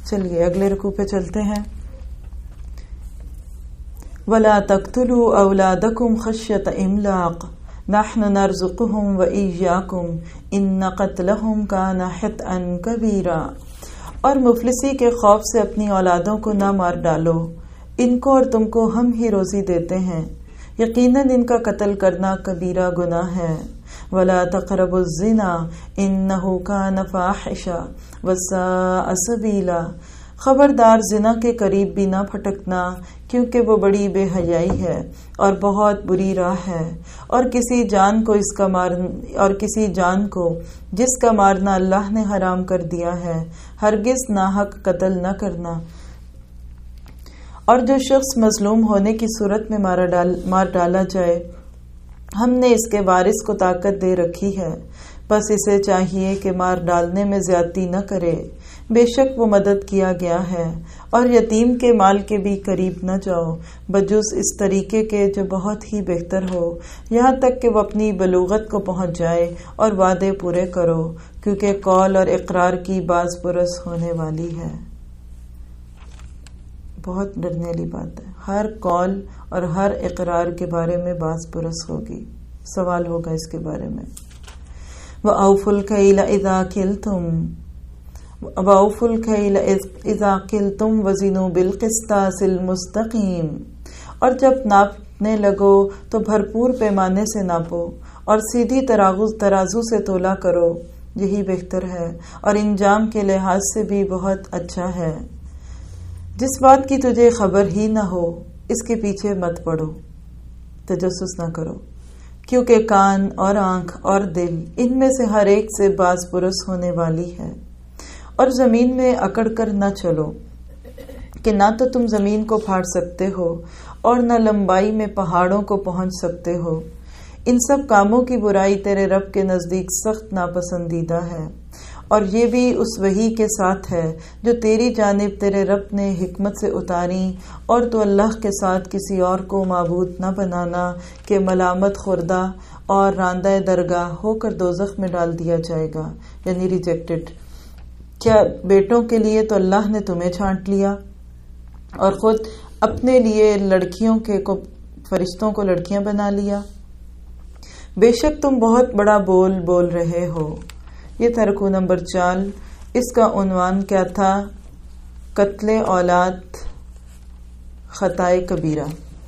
چلیے اگلے رکوع پہ چلتے ہیں. وَلَا تَقْتُلُوا أَوْلَادَكُمْ خَشْيَةَ إِمْلَاقٍ نَحْنُ نَرْزُقُهُمْ وَإِيَّاكُمْ إِنَّ قَتْلَهُمْ كَانَ خِطْئًا كَبِيرًا. اور مفلسی کے خوف سے اپنی اولادوں کو نہ مار ڈالو، ان کو اور تم کو ہم ہی روزی دیتے ہیں، یقیناً ان کا قتل کرنا کبیرہ گناہ ہے. وَلَا تَقْرَبُوا الزِّنَا إِنَّهُ كَانَ فَاحِشًا وَسَاءَ سَبِيلًا. خبردار زنا کے قریب بھی نہ پھٹکنا، کیونکہ وہ بڑی بے حیائی ہے اور بہت بری راہ ہے. اور کسی جان کو جس کا مارنا اللہ نے حرام کر دیا ہے، ہرگز ناحق قتل نہ کرنا. اور جو شخص مظلوم ہونے کی صورت میں مار ڈالا جائے، ہم نے اس کے وارث کو طاقت دے رکھی ہے، بس اسے چاہیے کہ مار ڈالنے میں زیادتی نہ کرے، بے شک وہ مدد کیا گیا ہے. اور یتیم کے مال کے بھی قریب نہ جاؤ، بجز اس طریقے کے جو بہت ہی بہتر ہو، یہاں تک کہ وہ اپنی بلوغت کو پہنچ جائے، اور وعدے پورے کرو، کیونکہ قول اور اقرار کی باز پرس ہونے والی ہے. بہت ڈرنے والی بات ہے، ہر قول اور ہر اقرار کے بارے میں باز پرس ہوگی، سوال ہوگا اس کے بارے میں. وَأَوْفُوا الْكَيْلَ إِذَا قِلْتُمْ وَزِنُوا بِالْقِسْطَاسِ الْمُسْتَقِيمِ. اور جب ناپنے لگو تو بھرپور پیمانے سے ناپو، اور سیدھی ترازو سے تولا کرو، یہی بہتر ہے اور انجام کے لحاظ سے بھی بہت اچھا ہے. جس بات کی تجھے خبر ہی نہ ہو اس کے پیچھے مت پڑو، تجسس نہ کرو، کیونکہ کان اور آنکھ اور دل ان میں سے ہر ایک سے باز پرس ہونے والی ہے. اور زمین میں اکڑ کر نہ چلو کہ نہ تو تم زمین کو پھاڑ سکتے ہو اور نہ لمبائی میں پہاڑوں کو پہنچ سکتے ہو. ان سب کاموں کی برائی تیرے رب کے نزدیک سخت ناپسندیدہ ہے. اور یہ بھی اس وحی کے ساتھ ہے جو تیری جانب تیرے رب نے حکمت سے اتاری، اور تو اللہ کے ساتھ کسی اور کو معبود نہ بنانا کہ ملامت خوردہ اور راندہ درگاہ ہو کر دوزخ میں ڈال دیا جائے گا، یعنی ریجیکٹڈ. کیا بیٹوں کے لیے تو اللہ نے تمہیں چھانٹ لیا اور خود اپنے لیے فرشتوں کو لڑکیاں بنا لیا. بے شک تم بہت بڑا بول رہے ہو. یہ تھا رکوع نمبر 4. اس کا عنوان کیا تھا؟ قتل اولاد خطائے کبیرہ.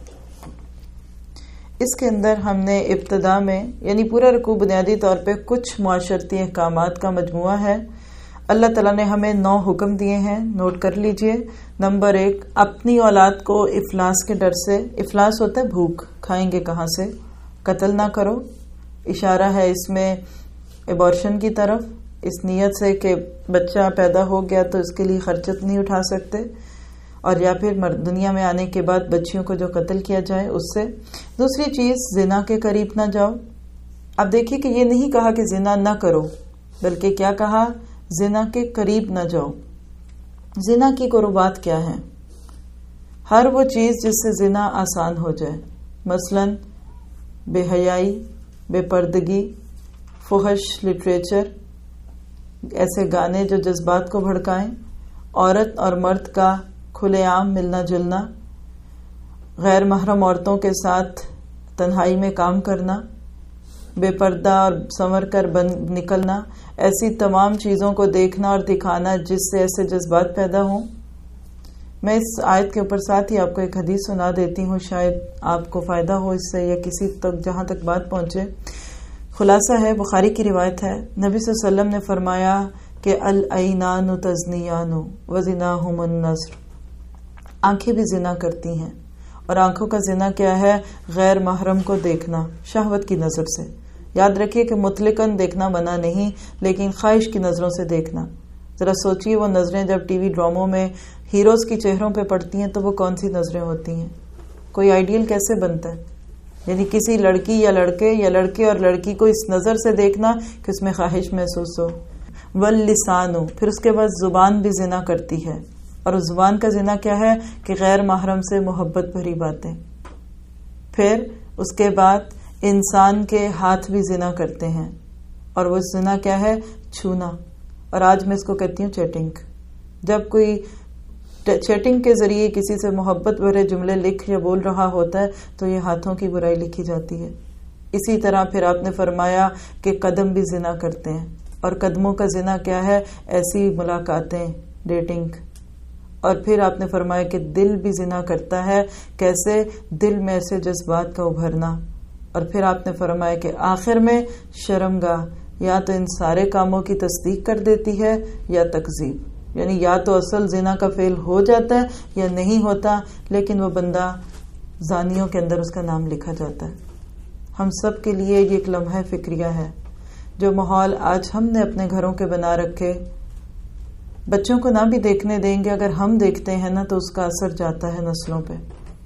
اس کے اندر ہم نے ابتدا میں یعنی پورا رکوع بنیادی طور پہ کچھ معاشرتی احکامات کا مجموعہ ہے. اللہ تعالیٰ نے ہمیں 9 حکم دیے ہیں، نوٹ کر لیجئے. نمبر 1، اپنی اولاد کو افلاس کے ڈر سے، افلاس ہوتا ہے بھوک، کھائیں گے کہاں سے، قتل نہ کرو. اشارہ ہے اس میں ایبارشن کی طرف، اس نیت سے کہ بچہ پیدا ہو گیا تو اس کے لیے خرچت نہیں اٹھا سکتے، اور یا پھر دنیا میں آنے کے بعد بچیوں کو جو قتل کیا جائے اس سے. دوسری چیز، زنا کے قریب نہ جاؤ. اب دیکھیے کہ یہ نہیں کہا کہ زنا نہ کرو، بلکہ کیا کہا؟ زنا کے قریب نہ جاؤ. زنا کی قربات کیا ہیں؟ ہر وہ چیز جس سے زنا آسان ہو جائے، مثلا بے حیائی، بے پردگی، فحش لٹریچر، ایسے گانے جو جذبات کو بھڑکائیں، عورت اور مرد کا کھلے عام ملنا جلنا، غیر محرم عورتوں کے ساتھ تنہائی میں کام کرنا، بے پردہ اور سنور کر نکلنا، ایسی تمام چیزوں کو دیکھنا اور دکھانا جس سے ایسے جذبات پیدا ہوں. میں اس آیت کے اوپر ساتھ ہی آپ کو ایک حدیث سنا دیتی ہوں، شاید آپ کو فائدہ ہو اس سے یا کسی تک جہاں تک بات پہنچے. خلاصہ ہے، بخاری کی روایت ہے، نبی صلی اللہ علیہ وسلم نے فرمایا کہ العینان تزنیان وزناہم النظر. آنکھیں بھی زنا کرتی ہیں، اور آنکھوں کا زنا کیا ہے؟ غیر محرم کو دیکھنا شہوت کی نظر سے. یاد رکھیے کہ مطلقاً دیکھنا منع نہیں، لیکن خواہش کی نظروں سے دیکھنا. ذرا سوچئے وہ نظریں جب ٹی وی ڈراموں میں ہیروز کی چہروں پہ پڑتی ہیں تو وہ کون سی نظریں ہوتی ہیں؟ کوئی آئیڈیل کیسے بنتا ہے؟ یعنی کسی لڑکی یا لڑکے اور لڑکی کو اس نظر سے دیکھنا کہ اس میں خواہش محسوس ہو. واللسان، پھر اس کے بعد زبان بھی زنا کرتی ہے، اور اس زبان کا زنا کیا ہے کہ غیر محرم سے محبت بھری باتیں. پھر اس کے بعد انسان کے ہاتھ بھی زنا کرتے ہیں، اور وہ زنا کیا ہے؟ چھونا. اور آج میں اس کو کہتی ہوں چیٹنگ. جب کوئی چیٹنگ کے ذریعے کسی سے محبت بھرے جملے لکھ یا بول رہا ہوتا ہے تو یہ ہاتھوں کی برائی لکھی جاتی ہے. اسی طرح پھر آپ نے فرمایا کہ قدم بھی زنا کرتے ہیں، اور قدموں کا زنا کیا ہے؟ ایسی ملاقاتیں، ڈیٹنگ. اور پھر آپ نے فرمایا کہ دل بھی زنا کرتا ہے. کیسے؟ دل میں ایسے جذبات کا ابھرنا. اور پھر آپ نے فرمایا کہ آخر میں شرمگاہ یا تو ان سارے کاموں کی تصدیق کر دیتی ہے یا تکذیب، یعنی یا تو اصل زنا کا فعل ہو جاتا ہے یا نہیں ہوتا، لیکن وہ بندہ زانیوں کے اندر اس کا نام لکھا جاتا ہے. ہم سب کے لیے یہ ایک لمحہ فکریہ ہے. جو ماحول آج ہم نے اپنے گھروں کے بنا رکھے، بچوں کو نہ بھی دیکھنے دیں گے، اگر ہم دیکھتے ہیں نا تو اس کا اثر جاتا ہے نسلوں پہ.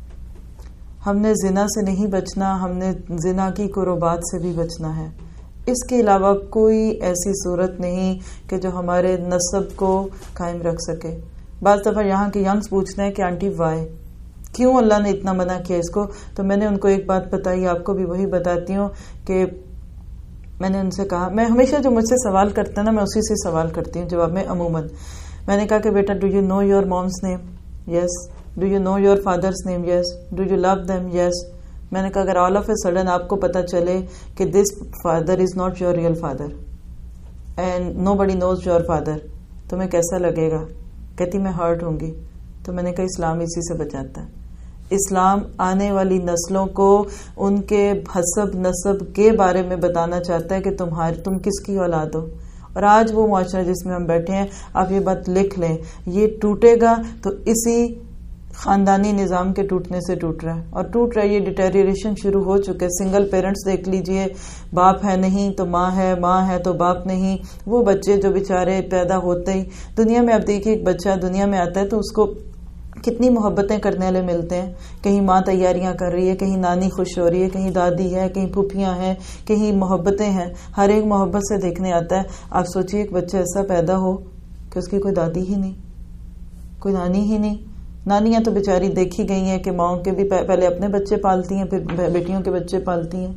ہم نے زنا سے نہیں بچنا، ہم نے زنا کی قربات سے بھی بچنا ہے. اس کے علاوہ کوئی ایسی صورت نہیں کہ جو ہمارے نسب کو قائم رکھ سکے. بعض دفعہ یہاں کے ینگز پوچھتے ہیں کہ آنٹی وائے، کیوں اللہ نے اتنا منع کیا اس کو؟ تو میں نے ان کو ایک بات بتائی، آپ کو بھی وہی بتاتی ہوں کہ میں نے ان سے کہا، میں ہمیشہ جو مجھ سے سوال کرتے ہیں نا میں اسی سے سوال کرتی ہوں جواب میں. عموماً میں نے کہا کہ بیٹا do you know your mom's name؟ Yes. Do you know your father's name؟ Yes. Do you love them؟ Yes. میں نے کہا اگر آل آف اے سڈن آپ کو پتا چلے کہ this father is not your real father and nobody knows your father, تمہیں کیسا لگے گا؟ کہتی میں ہرٹ ہوں گی. تو میں نے کہا اسلام اسی سے بچاتا ہے. اسلام آنے والی نسلوں کو ان کے حسب نسب کے بارے میں بتانا چاہتا ہے کہ تم کس کی اولاد ہو. اور آج وہ معاشرہ جس میں ہم بیٹھے ہیں، آپ یہ بات لکھ لیں، یہ ٹوٹے گا تو اسی خاندانی نظام کے ٹوٹنے سے ٹوٹ رہا ہے. اور ٹوٹ رہا ہے، یہ ڈیٹیریشن شروع ہو چکے. سنگل پیرنٹس دیکھ لیجئے، باپ ہے نہیں تو ماں ہے، ماں ہے تو باپ نہیں. وہ بچے جو بیچارے پیدا ہوتے ہی دنیا میں، اب دیکھیے ایک بچہ دنیا میں آتا ہے تو اس کو کتنی محبتیں کرنے والے ملتے ہیں. کہیں ماں تیاریاں کر رہی ہے، کہیں نانی خوش ہو رہی ہے، کہیں دادی ہے، کہیں پھوپھیاں ہیں، کہیں محبتیں ہیں. ہر ایک محبت سے دیکھنے آتا ہے. آپ سوچئے ایک بچہ ایسا پیدا ہو کہ اس کی کوئی دادی ہی نہیں، کوئی نانی ہی نہیں. نانیاں تو بیچاری دیکھی گئی ہیں کہ ماؤں کے بھی پہلے اپنے بچے پالتی ہیں پھر بیٹیوں کے بچے پالتی ہیں.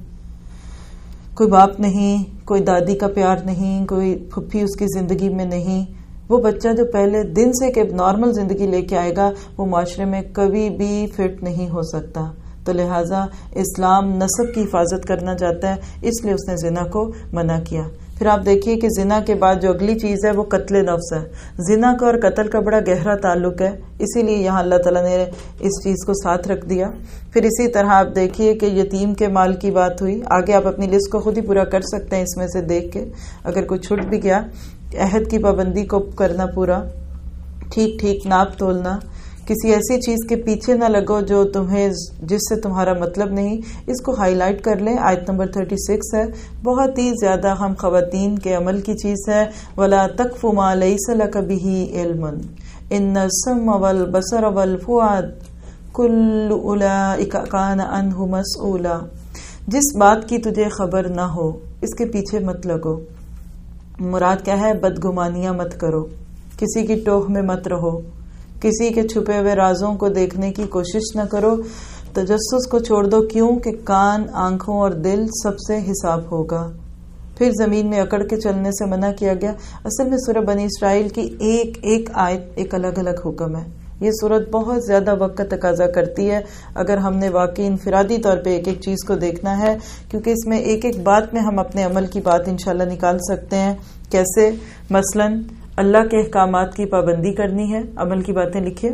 کوئی باپ نہیں، کوئی دادی کا پیار نہیں، کوئی پھپھی اس کی زندگی میں نہیں. وہ بچہ جو پہلے دن سے کہ نارمل زندگی لے کے آئے گا وہ معاشرے میں کبھی بھی فٹ نہیں ہو سکتا. تو لہٰذا اسلام نسب کی حفاظت کرنا چاہتا ہے، اس لیے اس نے زنا کو منع کیا. پھر آپ دیکھیے کہ زنا کے بعد جو اگلی چیز ہے وہ قتل نفس ہے. زنا کا اور قتل کا بڑا گہرا تعلق ہے، اسی لیے یہاں اللہ تعالیٰ نے اس چیز کو ساتھ رکھ دیا. پھر اسی طرح آپ دیکھیے کہ یتیم کے مال کی بات ہوئی. آگے آپ اپنی لسٹ کو خود ہی پورا کر سکتے ہیں اس میں سے دیکھ کے، اگر کوئی چھٹ بھی گیا. عہد کی پابندی کو کرنا پورا، ٹھیک ٹھیک ناپ تولنا، کسی ایسی چیز کے پیچھے نہ لگو جو تمہیں جس سے تمہارا مطلب نہیں. اس کو ہائی لائٹ کر لیں، آیت نمبر 36 ہے. بہت ہی زیادہ ہم خواتین کے عمل کی چیز ہے. وَلَا تَقْفُ مَا لَيْسَ لَكَ بِهِ عِلْمٌ إِنَّ السَّمْعَ وَالْبَصَرَ وَالْفُؤَادَ كُلُّ أُولَئِكَ كَانَ عَنْهُ مَسْئُولًا. جس بات کی تجھے خبر نہ ہو اس کے پیچھے مت لگو. مراد کیا ہے؟ بدگمانیاں مت کرو، کسی کی ٹوہ میں مت رہو، کسی کے چھپے ہوئے رازوں کو دیکھنے کی کوشش نہ کرو. تجسس کو چھوڑ دو، کیوں کہ کان، آنکھوں اور دل سب سے حساب ہوگا. پھر زمین میں اکڑ کے چلنے سے منع کیا گیا. اصل میں سورہ بنی اسرائیل کی ایک ایک آیت ایک الگ الگ حکم ہے. یہ صورت بہت زیادہ وقت کا تقاضا کرتی ہے اگر ہم نے واقعی انفرادی طور پہ ایک ایک چیز کو دیکھنا ہے، کیونکہ اس میں ایک ایک بات میں ہم اپنے عمل کی بات انشاءاللہ نکال سکتے ہیں. کیسے؟ مثلا اللہ کے احکامات کی پابندی کرنی ہے. عمل کی باتیں لکھیے.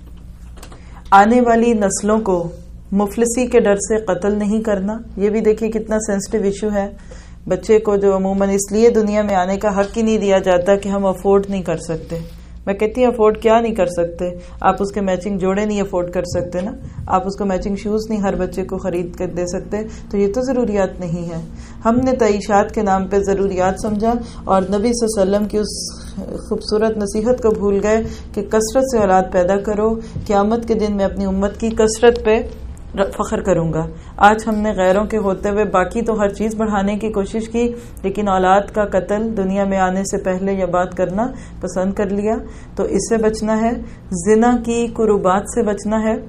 آنے والی نسلوں کو مفلسی کے ڈر سے قتل نہیں کرنا. یہ بھی دیکھیے کتنا سینسٹیو ایشو ہے. بچے کو جو عموماً اس لیے دنیا میں آنے کا حق ہی نہیں دیا جاتا کہ ہم افورڈ نہیں کر سکتے. میں کہتی ہوں افورڈ کیا نہیں کر سکتے؟ آپ اس کے میچنگ جوڑے نہیں افورڈ کر سکتے نا، آپ اس کو میچنگ شوز نہیں ہر بچے کو خرید کر دے سکتے. تو یہ تو ضروریات نہیں ہے. ہم نے تعیشات کے نام پہ ضروریات سمجھا اور نبی صلی اللہ علیہ وسلم کی اس خوبصورت نصیحت کو بھول گئے کہ کثرت سے اولاد پیدا کرو. قیامت کے دن میں اپنی امت کی کثرت پہ فخر کروں گا. آج ہم نے غیروں کے ہوتے ہوئے باقی تو ہر چیز بڑھانے کی کوشش کی، لیکن اولاد کا قتل دنیا میں آنے سے پہلے یہ بات کرنا پسند کر لیا. تو اس سے بچنا ہے، زنا کی قربات سے بچنا ہے،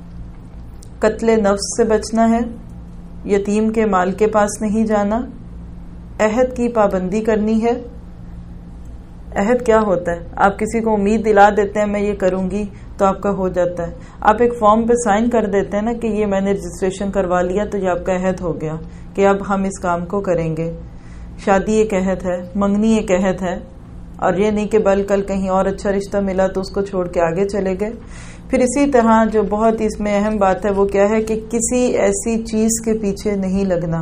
قتل نفس سے بچنا ہے، یتیم کے مال کے پاس نہیں جانا، عہد کی پابندی کرنی ہے، عہد کیا ہوتا ہے؟ آپ کسی کو امید دلا دیتے ہیں میں یہ کروں گی تو آپ کا ہو جاتا ہے. آپ ایک فارم پہ سائن کر دیتے ہیں نا کہ یہ میں نے رجسٹریشن کروا لیا تو یہ آپ کا عہد ہو گیا کہ اب ہم اس کام کو کریں گے. شادی ایک عہد ہے, منگنی ایک عہد ہے, اور یہ نہیں کہ بل کل کہیں اور اچھا رشتہ ملا تو اس کو چھوڑ کے آگے چلے گئے. پھر اسی طرح جو بہت اس میں اہم بات ہے وہ کیا ہے کہ کسی ایسی چیز کے پیچھے نہیں لگنا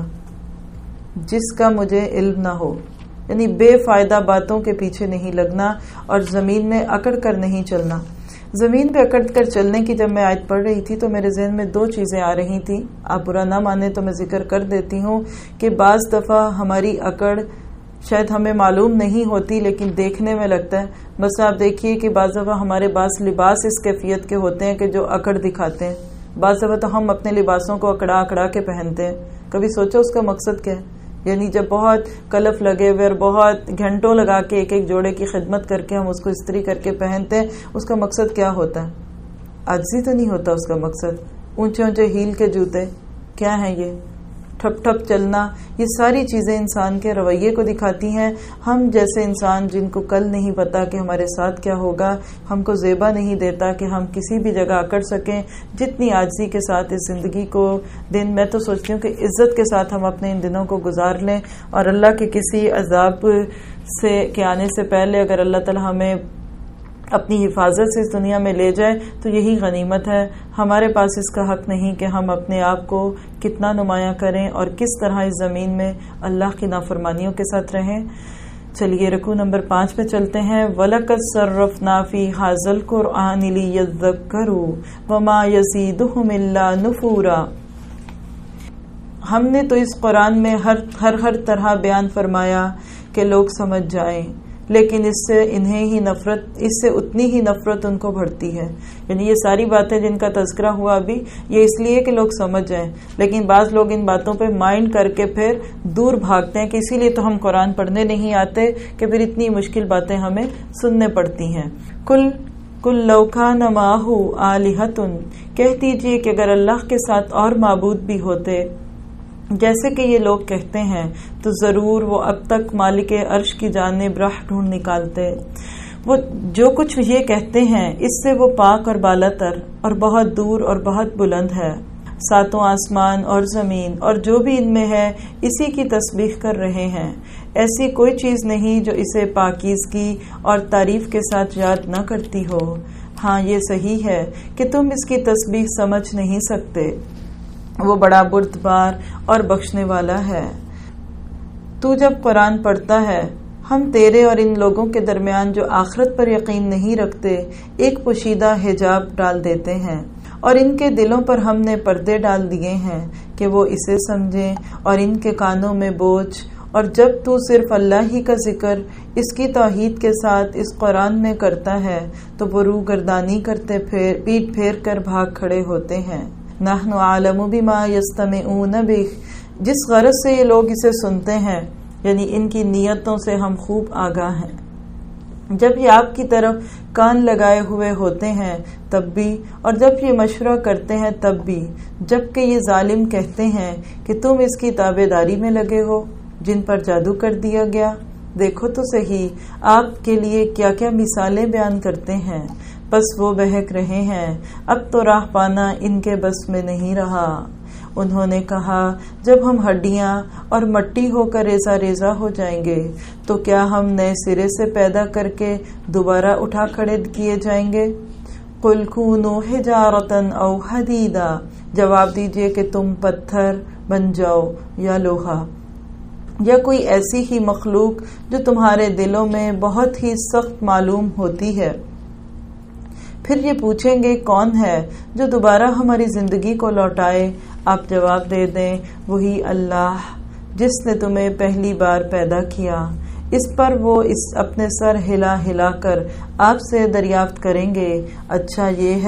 جس کا مجھے علم نہ ہو, یعنی بے فائدہ باتوں کے پیچھے نہیں لگنا, اور زمین میں اکڑ کر نہیں چلنا. زمین پہ اکڑ کر چلنے کی جب میں آیت پڑھ رہی تھی تو میرے ذہن میں دو چیزیں آ رہی تھیں. آپ برا نہ مانیں تو میں ذکر کر دیتی ہوں کہ بعض دفعہ ہماری اکڑ شاید ہمیں معلوم نہیں ہوتی لیکن دیکھنے میں لگتا ہے. بس آپ دیکھیے کہ بعض دفعہ ہمارے بعض لباس اس کیفیت کے ہوتے ہیں کہ جو اکڑ دکھاتے ہیں. بعض دفعہ تو ہم اپنے لباسوں کو اکڑا اکڑا کے پہنتے ہیں. کبھی سوچو اس کا مقصد کیا ہے؟ یعنی جب بہت کلف لگے ہوئے اور بہت گھنٹوں لگا کے ایک ایک جوڑے کی خدمت کر کے ہم اس کو استری کر کے پہنتے ہیں, اس کا مقصد کیا ہوتا ہے؟ عاجزی تو نہیں ہوتا اس کا مقصد. اونچے اونچے ہیل کے جوتے کیا ہیں؟ یہ ٹھپ ٹھپ چلنا, یہ ساری چیزیں انسان کے رویے کو دکھاتی ہیں. ہم جیسے انسان جن کو کل نہیں پتا کہ ہمارے ساتھ کیا ہوگا, ہم کو زیبا نہیں دیتا کہ ہم کسی بھی جگہ اکڑ سکیں. جتنی عاجزی کے ساتھ اس زندگی کو دن, میں تو سوچتی ہوں کہ عزت کے ساتھ ہم اپنے ان دنوں کو گزار لیں, اور اللہ کے کسی عذاب کے آنے سے پہلے اگر اللہ تعالی ہمیں اپنی حفاظت سے اس دنیا میں لے جائے تو یہی غنیمت ہے. ہمارے پاس اس کا حق نہیں کہ ہم اپنے آپ کو کتنا نمایاں کریں اور کس طرح اس زمین میں اللہ کی نافرمانیوں کے ساتھ رہیں. چلیے رکوع نمبر 5 پہ چلتے ہیں. وَلَقَدْ صَرَّفْنَا فِي هَذَا الْقُرْآنِ لِيَذَّكَّرُوا وَمَا يَزِيدُهُمْ إِلَّا نُفُورًا. ہم نے تو اس قرآن میں ہر طرح بیان فرمایا کہ لوگ سمجھ جائیں, لیکن اس سے اتنی ہی نفرت ان کو بڑھتی ہے. یعنی یہ ساری باتیں جن کا تذکرہ ہوا ابھی, یہ اس لیے کہ لوگ سمجھ جائیں, لیکن بعض لوگ ان باتوں پہ مائنڈ کر کے پھر دور بھاگتے ہیں کہ اسی لیے تو ہم قرآن پڑھنے نہیں آتے کہ پھر اتنی مشکل باتیں ہمیں سننے پڑتی ہیں. کل لو کان معہ آلہۃ, کہہ دیجئے کہ اگر اللہ کے ساتھ اور معبود بھی ہوتے, جیسے کہ یہ لوگ کہتے ہیں, تو ضرور وہ اب تک مالک عرش کی جانب راہ ڈھونڈ نکالتے. وہ جو کچھ یہ کہتے ہیں اس سے وہ پاک اور بالا تر اور بہت دور اور بہت بلند ہے. 7 آسمان اور زمین اور جو بھی ان میں ہے اسی کی تسبیح کر رہے ہیں. ایسی کوئی چیز نہیں جو اسے پاکیزگی اور تعریف کے ساتھ یاد نہ کرتی ہو. ہاں یہ صحیح ہے کہ تم اس کی تسبیح سمجھ نہیں سکتے. وہ بڑا بردبار اور بخشنے والا ہے. تو جب قرآن پڑھتا ہے, ہم تیرے اور ان لوگوں کے درمیان جو آخرت پر یقین نہیں رکھتے ایک پوشیدہ حجاب ڈال دیتے ہیں, اور ان کے دلوں پر ہم نے پردے ڈال دیے ہیں کہ وہ اسے سمجھیں, اور ان کے کانوں میں بوجھ. اور جب تو صرف اللہ ہی کا ذکر اس کی توحید کے ساتھ اس قرآن میں کرتا ہے تو وہ روح گردانی کرتے پیٹ پھیر کر بھاگ کھڑے ہوتے ہیں. نحن عالم بما یستمعون بہ, جس غرض سے یہ لوگ اسے سنتے ہیں, یعنی ان کی نیتوں سے ہم خوب آگاہ ہیں. جب یہ آپ کی طرف کان لگائے ہوئے ہوتے ہیں تب بھی, اور جب یہ مشورہ کرتے ہیں تب بھی, جبکہ یہ ظالم کہتے ہیں کہ تم اس کی تابع داری میں لگے ہو جن پر جادو کر دیا گیا. دیکھو تو صحیح آپ کے لیے کیا کیا مثالیں بیان کرتے ہیں, بس وہ بہک رہے ہیں, اب تو راہ پانا ان کے بس میں نہیں رہا. انہوں نے کہا, جب ہم ہڈیاں اور مٹی ہو کر ریزہ ریزہ ہو جائیں گے تو کیا ہم نئے سرے سے پیدا کر کے دوبارہ اٹھا کھڑے کیے جائیں گے؟ قل کونوا حجارۃ او حدیدا, جواب دیجئے کہ تم پتھر بن جاؤ یا لوہا, یا کوئی ایسی ہی مخلوق جو تمہارے دلوں میں بہت ہی سخت معلوم ہوتی ہے. پھر یہ پوچھیں گے کون ہے جو دوبارہ ہماری زندگی کو لوٹائے؟ آپ جواب دے دیں, وہی اللہ جس نے تمہیں پہلی بار پیدا کیا. اس پر وہ اپنے سر ہلا ہلا کر آپ سے دریافت کریں گے, اچھا یہ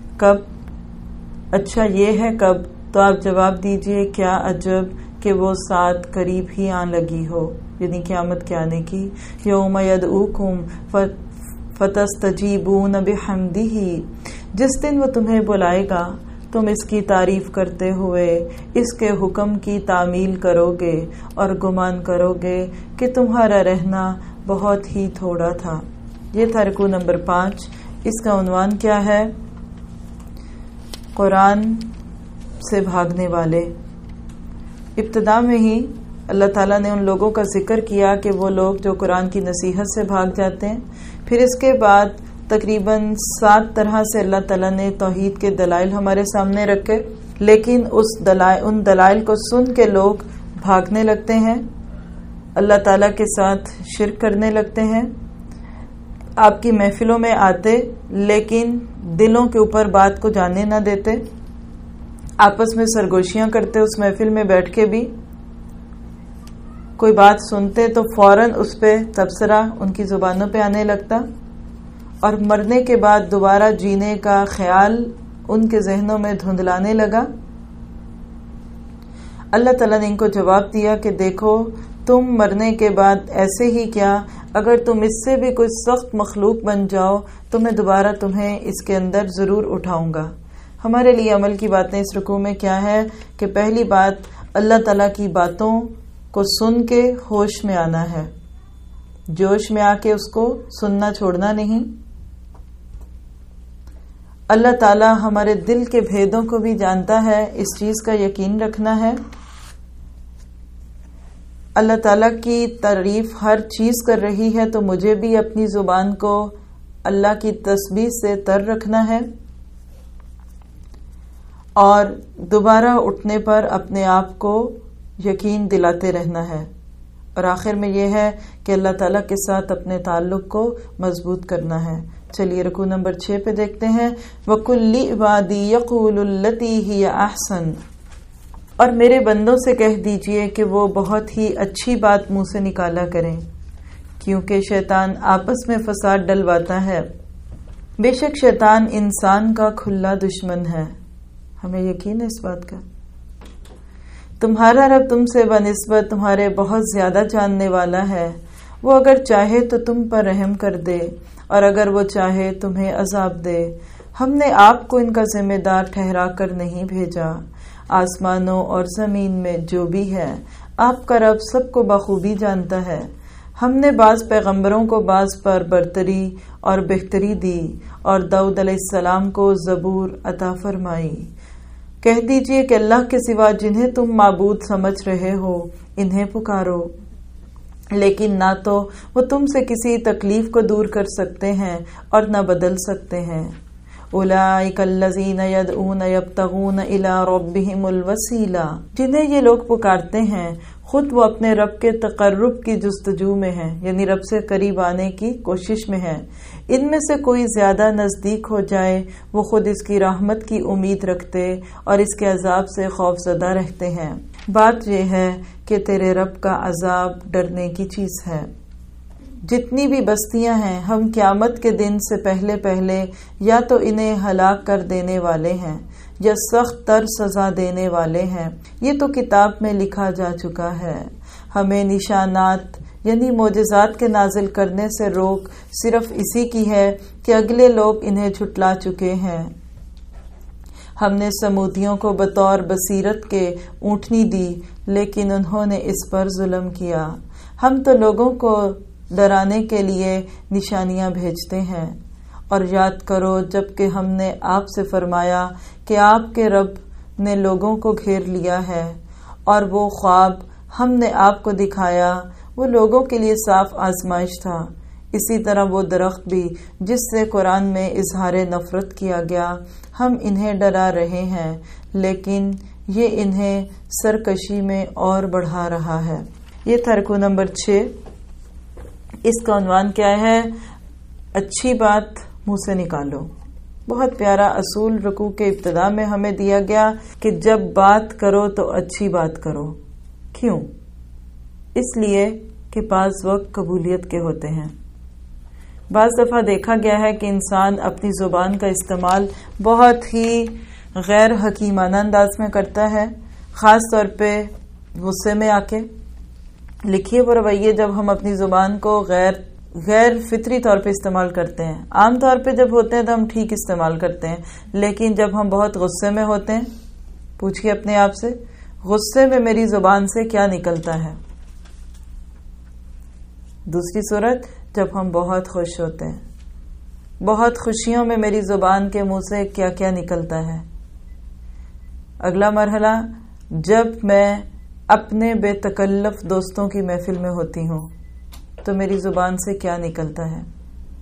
ہے کب؟ تو آپ جواب دیجئے, کیا عجب کہ وہ ساتھ قریب ہی آن لگی ہو, یعنی قیامت کے آنے کی. یوم یدعوکم فتستجیبون بحمدہ, جس دن وہ تمہیں بلائے گا تم اس کی تعریف کرتے ہوئے اس کے حکم کی تعمیل کرو گے اور گمان کرو گے کہ تمہارا رہنا بہت ہی تھوڑا تھا۔ یہ تھا رکوع نمبر 5۔ اس کا عنوان کیا ہے؟ قرآن سے بھاگنے والے۔ ابتدا میں ہی اللہ تعالیٰ نے ان لوگوں کا ذکر کیا کہ وہ لوگ جو قرآن کی نصیحت سے بھاگ جاتے ہیں۔ پھر اس کے بعد تقریباً 7 طرح سے اللہ تعالیٰ نے توحید کے دلائل ہمارے سامنے رکھے، لیکن ان دلائل کو سن کے لوگ بھاگنے لگتے ہیں، اللہ تعالیٰ کے ساتھ شرک کرنے لگتے ہیں، آپ کی محفلوں میں آتے لیکن دلوں کے اوپر بات کو جانے نہ دیتے، آپس میں سرگوشیاں کرتے، اس محفل میں بیٹھ کے بھی کوئی بات سنتے تو فوراً اس پہ تبصرہ ان کی زبانوں پہ آنے لگتا، اور مرنے کے بعد دوبارہ جینے کا خیال ان کے ذہنوں میں دھندلانے لگا۔ اللہ تعالیٰ نے ان کو جواب دیا کہ دیکھو تم مرنے کے بعد ایسے ہی کیا، اگر تم اس سے بھی کوئی سخت مخلوق بن جاؤ تو میں دوبارہ تمہیں اس کے اندر ضرور اٹھاؤں گا۔ ہمارے لیے عمل کی باتیں اس رکوع میں کیا ہے کہ پہلی بات اللہ تعالیٰ کی باتوں کو سن کے ہوش میں آنا ہے، جوش میں آ کے اس کو سننا چھوڑنا نہیں۔ اللہ تعالیٰ ہمارے دل کے بھیدوں کو بھی جانتا ہے، اس چیز کا یقین رکھنا ہے۔ اللہ تعالیٰ کی تعریف ہر چیز کر رہی ہے تو مجھے بھی اپنی زبان کو اللہ کی تسبیح سے تر رکھنا ہے، اور دوبارہ اٹھنے پر اپنے آپ کو یقین دلاتے رہنا ہے، اور آخر میں یہ ہے کہ اللہ تعالیٰ کے ساتھ اپنے تعلق کو مضبوط کرنا ہے۔ چلیے رکوع نمبر 6 پہ دیکھتے ہیں۔ وَقُلْ لِعِبَادِي يَقُولُوا الَّتِي هِيَ أَحْسَنُ، اور میرے بندوں سے کہہ دیجئے کہ وہ بہت ہی اچھی بات منہ سے نکالا کریں، کیونکہ شیطان آپس میں فساد ڈلواتا ہے۔ بے شک شیطان انسان کا کھلا دشمن ہے۔ ہمیں یقین ہے اس بات کا۔ تمہارا رب تم سے بنسبت تمہارے بہت زیادہ جاننے والا ہے، وہ اگر چاہے تو تم پر رحم کر دے، اور اگر وہ چاہے تمہیں عذاب دے۔ ہم نے آپ کو ان کا ذمہ دار ٹھہرا کر نہیں بھیجا، آسمانوں اور زمین میں جو بھی ہے آپ کا رب سب کو بخوبی جانتا ہے۔ ہم نے بعض پیغمبروں کو بعض پر برتری اور بہتری دی، اور داؤد علیہ السلام کو زبور عطا فرمائی۔ کہہ دیجئے کہ اللہ کے سوا جنہیں تم معبود سمجھ رہے ہو انہیں پکارو، لیکن نہ تو وہ تم سے کسی تکلیف کو دور کر سکتے ہیں اور نہ بدل سکتے ہیں۔ اولئک الذین یدعون یبتغون الی ربہم الوسیلہ، جنہیں یہ لوگ پکارتے ہیں خود وہ اپنے رب کے تقرب کی جستجو میں ہیں، یعنی رب سے قریب آنے کی کوشش میں ہیں۔ ان میں سے کوئی زیادہ نزدیک ہو جائے وہ خود اس کی رحمت کی امید رکھتے اور اس کے عذاب سے خوف زدہ رہتے ہیں۔ بات یہ ہے کہ تیرے رب کا عذاب ڈرنے کی چیز ہے۔ جتنی بھی بستیاں ہیں ہم قیامت کے دن سے پہلے پہلے یا تو انہیں ہلاک کر دینے والے ہیں یا سخت تر سزا دینے والے ہیں، یہ تو کتاب میں لکھا جا چکا ہے۔ ہمیں نشانات یعنی معجزات کے نازل کرنے سے روک صرف اسی کی ہے کہ اگلے لوگ انہیں جھٹلا چکے ہیں۔ ہم نے سمودیوں کو بطور بصیرت کے اونٹنی دی، لیکن انہوں نے اس پر ظلم کیا۔ ہم تو لوگوں کو ڈرانے کے لیے نشانیاں بھیجتے ہیں، اور یاد کرو جب کہ ہم نے آپ سے فرمایا کہ آپ کے رب نے لوگوں کو گھیر لیا ہے، اور وہ خواب ہم نے آپ کو دکھایا وہ لوگوں کے لیے صاف آزمائش تھا۔ اسی طرح وہ درخت بھی جس سے قرآن میں اظہار نفرت کیا گیا، ہم انہیں ڈرا رہے ہیں لیکن یہ انہیں سرکشی میں اور بڑھا رہا ہے۔ یہ تھا رکوع نمبر 6۔ اس کا عنوان کیا ہے؟ اچھی بات منہ سے نکالو۔ بہت پیارا اصول رکوع کے ابتدا میں ہمیں دیا گیا کہ جب بات کرو تو اچھی بات کرو۔ کیوں؟ اس لیے کہ بعض وقت قبولیت کے ہوتے ہیں۔ بعض دفعہ دیکھا گیا ہے کہ انسان اپنی زبان کا استعمال بہت ہی غیر حکیمانہ انداز میں کرتا ہے، خاص طور پہ غصے میں آ کے۔ لکھیے وہ رویے جب ہم اپنی زبان کو غیر فطری طور پہ استعمال کرتے ہیں۔ عام طور پہ جب ہوتے ہیں تو ہم ٹھیک استعمال کرتے ہیں، لیکن جب ہم بہت غصے میں ہوتے ہیں، پوچھئے اپنے آپ سے غصے میں میری زبان سے کیا نکلتا ہے۔ دوسری صورت جب ہم بہت خوش ہوتے ہیں، بہت خوشیوں میں میری زبان کے منہ سے کیا کیا نکلتا ہے۔ اگلا مرحلہ جب میں اپنے بے تکلف دوستوں کی محفل میں ہوتی ہوں تو میری زبان سے کیا نکلتا ہے۔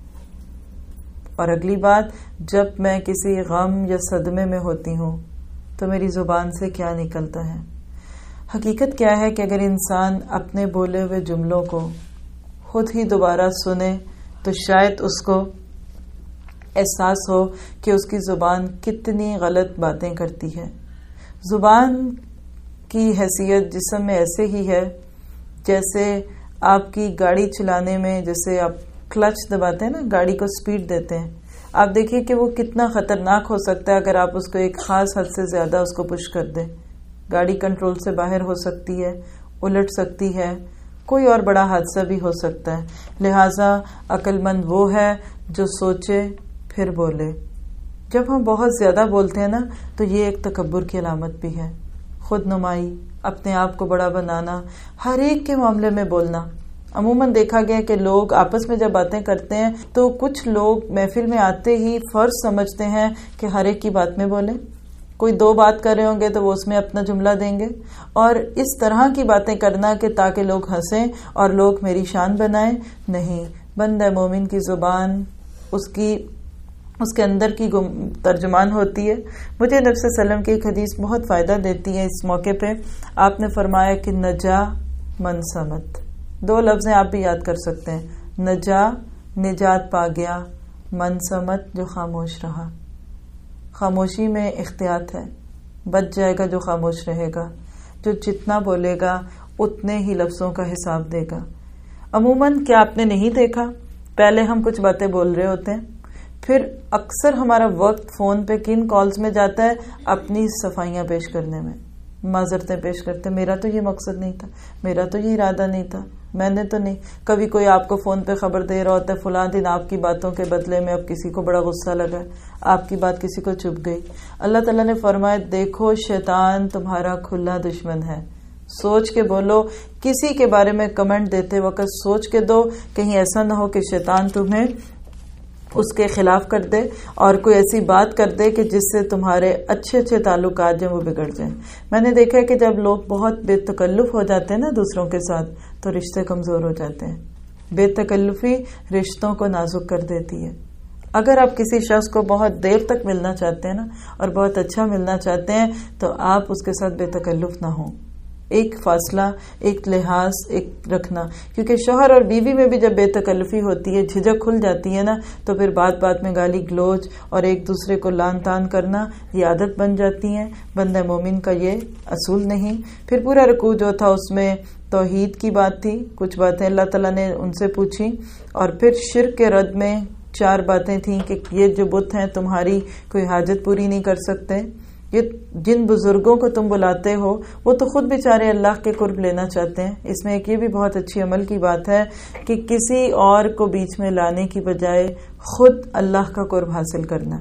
اور اگلی بات جب میں کسی غم یا صدمے میں ہوتی ہوں تو میری زبان سے کیا نکلتا ہے۔ حقیقت کیا ہے کہ اگر انسان اپنے بولے ہوئے جملوں کو خود ہی دوبارہ سنے تو شاید اس کو احساس ہو کہ اس کی زبان کتنی غلط باتیں کرتی ہے۔ زبان کی حیثیت جسم میں ایسے ہی ہے جیسے آپ کی گاڑی چلانے میں جیسے آپ کلچ دباتے ہیں نا، گاڑی کو سپیڈ دیتے ہیں، آپ دیکھیے کہ وہ کتنا خطرناک ہو سکتا ہے اگر آپ اس کو ایک خاص حد سے زیادہ اس کو پش کر دیں۔ گاڑی کنٹرول سے باہر ہو سکتی ہے، الٹ سکتی ہے، کوئی اور بڑا حادثہ بھی ہو سکتا ہے۔ لہٰذا عقل مند وہ ہے جو سوچے پھر بولے۔ جب ہم بہت زیادہ بولتے ہیں نا تو یہ ایک تکبر کی علامت بھی ہے۔ خود نمائی، اپنے آپ کو بڑا بنانا، ہر ایک کے معاملے میں بولنا۔ عموماً دیکھا گیا کہ لوگ آپس میں جب باتیں کرتے ہیں تو کچھ لوگ محفل میں آتے ہی فرض سمجھتے ہیں کہ ہر ایک کی بات میں بولیں۔ کوئی دو بات کر رہے ہوں گے تو وہ اس میں اپنا جملہ دیں گے، اور اس طرح کی باتیں کرنا کہ تاکہ لوگ ہنسیں اور لوگ میری شان بنائیں۔ نہیں، بندہ مومن کی زبان اس کے اندر کی ترجمان ہوتی ہے۔ مجھے نبی صلی اللہ علیہ وسلم کی ایک حدیث بہت فائدہ دیتی ہے اس موقع پہ۔ آپ نے فرمایا کہ نجا من سمت، دو لفظیں آپ بھی یاد کر سکتے ہیں، نجا نجات پا گیا، من سمت جو خاموش رہا۔ خاموشی میں احتیاط ہے، بچ جائے گا جو خاموش رہے گا، جو جتنا بولے گا اتنے ہی لفظوں کا حساب دے گا۔ عموماً کیا آپ نے نہیں دیکھا، پہلے ہم کچھ باتیں بول رہے ہوتے ہیں، پھر اکثر ہمارا وقت فون پہ کن کالز میں جاتا ہے، اپنی صفائیاں پیش کرنے میں، معذرتیں پیش کرتے، میرا تو یہ مقصد نہیں تھا، میرا تو یہ ارادہ نہیں تھا، میں نے تو نہیں۔ کبھی کوئی آپ کو فون پہ خبر دے رہا ہوتا ہے فلاں دن آپ کی باتوں کے بدلے میں اب کسی کو بڑا غصہ لگا، آپ کی بات کسی کو چبھ گئی۔ اللہ تعالیٰ نے فرمایا دیکھو شیطان تمہارا کھلا دشمن ہے، سوچ کے بولو۔ کسی کے بارے میں کمنٹ دیتے وقت سوچ کے دو، کہیں ایسا نہ ہو کہ شیطان تمہیں اس کے خلاف کر دے اور کوئی ایسی بات کر دے کہ جس سے تمہارے اچھے اچھے تعلقات جو وہ بگڑ جائیں۔ میں نے دیکھا ہے کہ جب لوگ بہت بے تکلف ہو جاتے ہیں نا دوسروں کے ساتھ تو رشتے کمزور ہو جاتے ہیں۔ بے تکلفی رشتوں کو نازک کر دیتی ہے۔ اگر آپ کسی شخص کو بہت دیر تک ملنا چاہتے ہیں نا اور بہت اچھا ملنا چاہتے ہیں تو آپ اس کے ساتھ بے تکلف نہ ہوں، ایک فاصلہ، ایک لحاظ ایک رکھنا، کیونکہ شوہر اور بیوی میں بھی جب بے تکلفی ہوتی ہے، جھجک کھل جاتی ہے نا تو پھر بات بات میں گالی گلوچ اور ایک دوسرے کو لان تان کرنا یہ عادت بن جاتی ہے۔ بندہ مومن کا یہ اصول نہیں۔ پھر پورا رکوع جو تھا اس میں توحید کی بات تھی، کچھ باتیں اللہ تعالیٰ نے ان سے پوچھی، اور پھر شرک کے رد میں 4 باتیں تھیں کہ یہ جو بت ہیں تمہاری کوئی حاجت پوری نہیں کر سکتے، یہ جن بزرگوں کو تم بلاتے ہو وہ تو خود بیچارے اللہ کے قرب لینا چاہتے ہیں۔ اس میں ایک یہ بھی بہت اچھی عمل کی بات ہے کہ کسی اور کو بیچ میں لانے کی بجائے خود اللہ کا قرب حاصل کرنا۔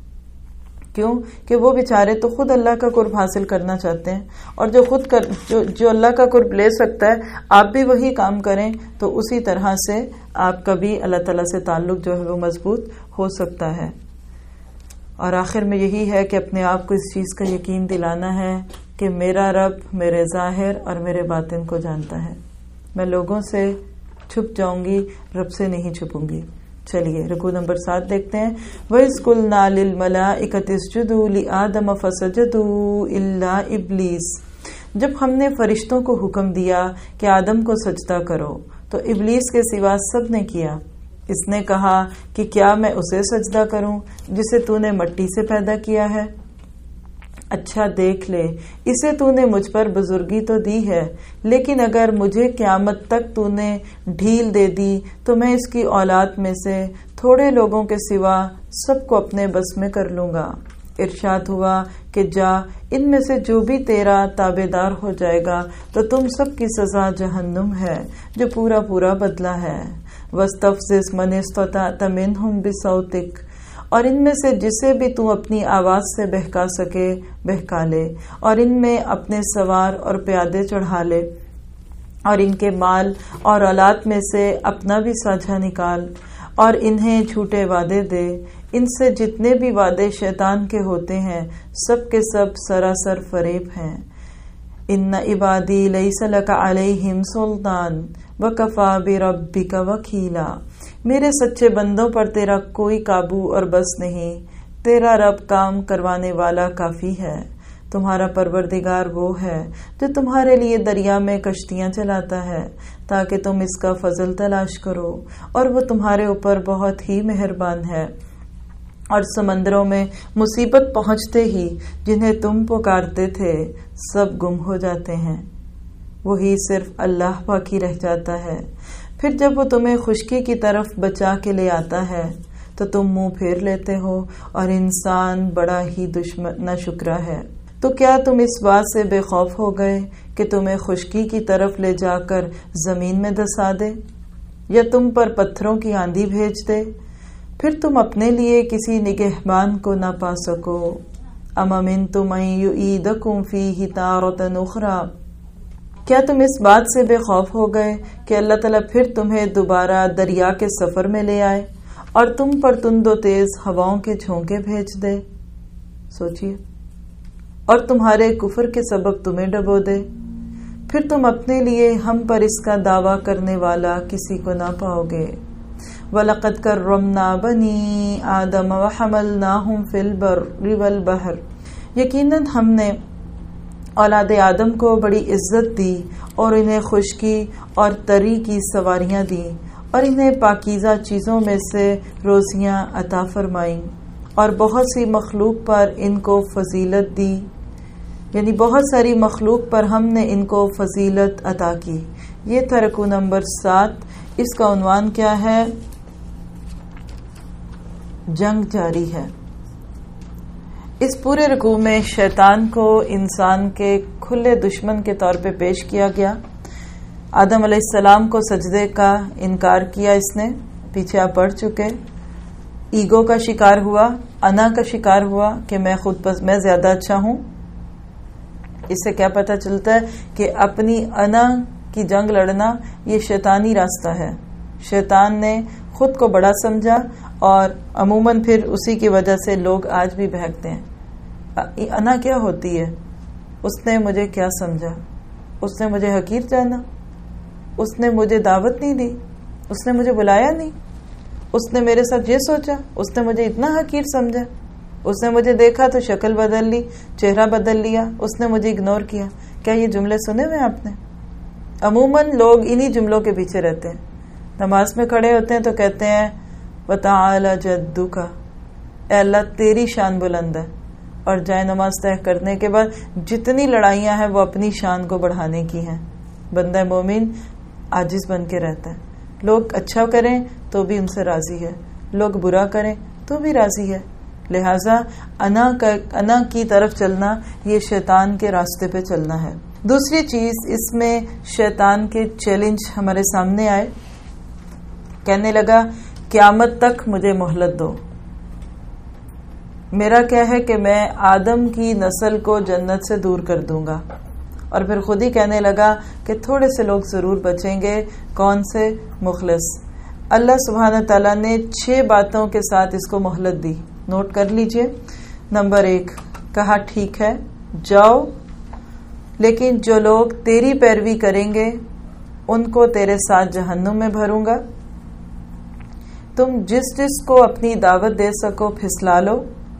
کیوں کہ وہ بیچارے تو خود اللہ کا قرب حاصل کرنا چاہتے ہیں، اور جو اللہ کا قرب لے سکتا ہے، آپ بھی وہی کام کریں تو اسی طرح سے آپ کا بھی اللہ تعالیٰ سے تعلق جو ہے وہ مضبوط ہو سکتا ہے۔ اور آخر میں یہی ہے کہ اپنے آپ کو اس چیز کا یقین دلانا ہے کہ میرا رب میرے ظاہر اور میرے باطن کو جانتا ہے۔ میں لوگوں سے چھپ جاؤں گی، رب سے نہیں چھپوں گی۔ چلیے رکوع نمبر 7 دیکھتے ہیں۔ وَإِذْ قُلْنَا لِلْمَلَائِكَةِ اسْجُدُوا لِآدَمَ فَسَجَدُوا إِلَّا إِبْلِيسَ، جب ہم نے فرشتوں کو حکم دیا کہ آدم کو سجدہ کرو تو ابلیس کے سوا سب نے کیا۔ اس نے کہا کہ کیا میں اسے سجدہ کروں جسے تو نے مٹی سے پیدا کیا ہے؟ اچھا دیکھ لے، اسے تو نے مجھ پر بزرگی تو دی ہے، لیکن اگر مجھے قیامت تک تو نے ڈھیل دے دی تو میں اس کی اولاد میں سے تھوڑے لوگوں کے سوا سب کو اپنے بس میں کر لوں گا۔ ارشاد ہوا کہ جا، ان میں سے جو بھی تیرا تابع دار ہو جائے گا تو تم سب کی سزا جہنم ہے جو پورا پورا بدلہ ہے۔ وَاسْتَفْزِزْ مَنِ اسْتَطَعْتَ مِنْهُمْ بِصَوْتِكَ، اور ان میں سے جسے بھی تو اپنی آواز سے بہکا سکے بہکا لے، اور ان میں اپنے سوار اور پیادے چڑھا لے۔ اور ان کے مال اور اولاد میں سے اپنا بھی ساجھا نکال اور انہیں جھوٹے وعدے دے۔ ان سے جتنے بھی وعدے شیطان کے ہوتے ہیں سب کے سب سراسر فریب ہیں۔ ان عبادی لیس لک علیہم سلطان وکفی بربک وکیلا، میرے سچے بندوں پر تیرا کوئی قابو اور بس نہیں، تیرا رب کام کروانے والا کافی ہے۔ تمہارا پروردگار وہ ہے جو تمہارے لیے دریا میں کشتیاں چلاتا ہے تاکہ تم اس کا فضل تلاش کرو، اور وہ تمہارے اوپر بہت ہی مہربان ہے۔ اور سمندروں میں مصیبت پہنچتے ہی جنہیں تم پکارتے تھے سب گم ہو جاتے ہیں، وہی صرف اللہ باقی رہ جاتا ہے۔ پھر جب وہ تمہیں خشکی کی طرف بچا کے لے آتا ہے تو تم منہ پھیر لیتے ہو، اور انسان بڑا ہی ناشکرا ہے۔ تو کیا تم اس بات سے بے خوف ہو گئے کہ تمہیں خشکی کی طرف لے جا کر زمین میں دسا دے، یا تم پر پتھروں کی آندھی بھیج دے؟ پھر تم اپنے لیے کسی نگہبان کو نہ پا سکو۔ ام امنتم ان یعیدکم فیہ تارۃ اخری، کیا تم اس بات سے بے خوف ہو گئے کہ اللہ تعالیٰ پھر تمہیں دوبارہ دریا کے سفر میں لے آئے اور تم پر تند و تیز ہواؤں کے جھونکے بھیج دے؟ سوچئے، اور تمہارے کفر کے سبب تمہیں ڈبو دے، پھر تم اپنے لیے ہم پر اس کا دعویٰ کرنے والا کسی کو نہ پاؤ گے۔ وَلَقَدْ كَرَّمْنَا بَنِي آدَمَ وَحَمَلْنَاهُمْ فِي الْبَرِّ وَالْبَحْرِ، یقیناً ہم نے اولاد آدم کو بڑی عزت دی اور انہیں خشکی اور تری کی سواریاں دیں، اور انہیں پاکیزہ چیزوں میں سے روزیاں عطا فرمائیں، اور بہت سی مخلوق پر ان کو فضیلت دی، یعنی بہت ساری مخلوق پر ہم نے ان کو فضیلت عطا کی۔ یہ تھا رکوع نمبر 7۔ اس کا عنوان کیا ہے؟ جنگ جاری ہے۔ اس پورے رکوع میں شیطان کو انسان کے کھلے دشمن کے طور پہ پیش کیا گیا۔ آدم علیہ السلام کو سجدے کا انکار کیا اس نے، پیچھے آپ پڑھ چکے۔ ایگو کا شکار ہوا، انا کا شکار ہوا کہ میں زیادہ اچھا ہوں۔ اس سے کیا پتہ چلتا ہے کہ اپنی انا کی جنگ لڑنا یہ شیطانی راستہ ہے۔ شیطان نے خود کو بڑا سمجھا، اور عموماً پھر اسی کی وجہ سے لوگ آج بھی بہکتے ہیں۔ انا کیا ہوتی ہے؟ اس نے مجھے کیا سمجھا؟ اس نے مجھے حقیر جانا، اس نے مجھے دعوت نہیں دی، اس نے مجھے بلایا نہیں، اس نے میرے ساتھ یہ سوچا، اس نے مجھے اتنا حقیر سمجھا، اس نے مجھے دیکھا تو شکل بدل لی، چہرہ بدل لیا، اس نے مجھے اگنور کیا۔ کیا یہ جملے سنے ہوئے آپ نے؟ عموماً لوگ انہی جملوں کے پیچھے رہتے ہیں۔ نماز میں کھڑے ہوتے ہیں تو کہتے ہیں وَتَعَالَى جَدُّكَ، اے اللہ تیری شان بلند ہے، اور جائے نماز طے کرنے کے بعد جتنی لڑائیاں ہیں وہ اپنی شان کو بڑھانے کی ہیں۔ بندہ مومن عاجز بن کے رہتا ہے، لوگ اچھا کریں تو بھی ان سے راضی ہے، لوگ برا کریں تو بھی راضی ہے۔ لہٰذا انا کی طرف چلنا یہ شیطان کے راستے پہ چلنا ہے۔ دوسری چیز اس میں شیطان کے چیلنج ہمارے سامنے آئے، کہنے لگا قیامت تک مجھے مہلت دو، میرا کیا ہے کہ میں آدم کی نسل کو جنت سے دور کر دوں گا۔ اور پھر خود ہی کہنے لگا کہ تھوڑے سے لوگ ضرور بچیں گے، کون سے؟ مخلص۔ اللہ سبحانہ تعالیٰ نے 6 باتوں کے ساتھ اس کو مہلت دی، نوٹ کر لیجئے۔ نمبر 1، کہا ٹھیک ہے جاؤ، لیکن جو لوگ تیری پیروی کریں گے ان کو تیرے ساتھ جہنم میں بھروں گا۔ تم جس کو اپنی دعوت دے سکو پھسلا لو،